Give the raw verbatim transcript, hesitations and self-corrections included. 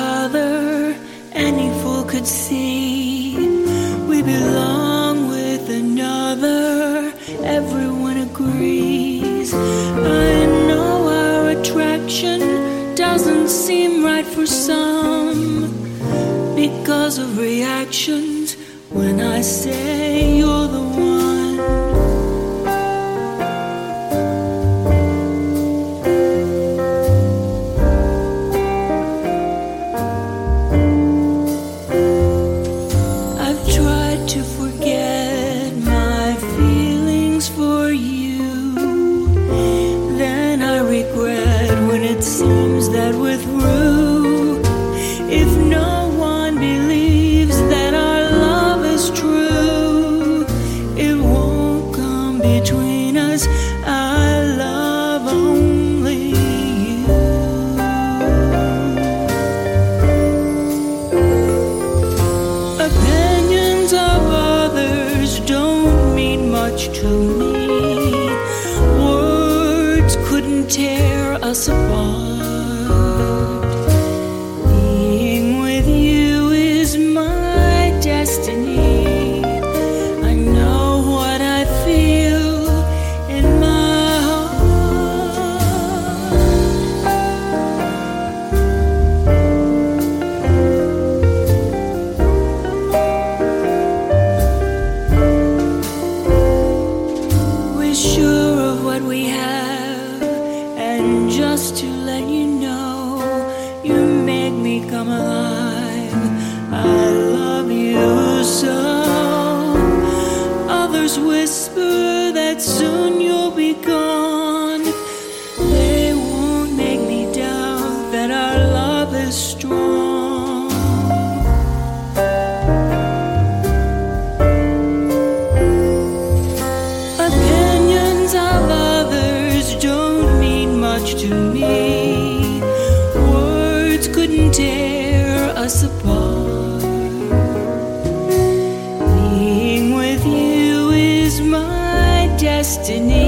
other, any fool could see. We belong with another, everyone agrees. I know our attraction doesn't seem right for some, because of reactions when I say you're the one. To forget my feelings for you, then I regret when it seems that we're through. If no one believes that our love is true, it won't come between us. I love only you. Opinions of others don't mean much to me. Words couldn't tear us apart. Being with you is my destiny. I know what I feel in my heart. We're sure of what we have, and just to let you know, you make me come alive. I love you so. Others whisper that soon you'll be gone. They won't make me doubt that our love is strong. Opinions of others don't mean much to me. Words couldn't tear us apart. Being with you is my destiny.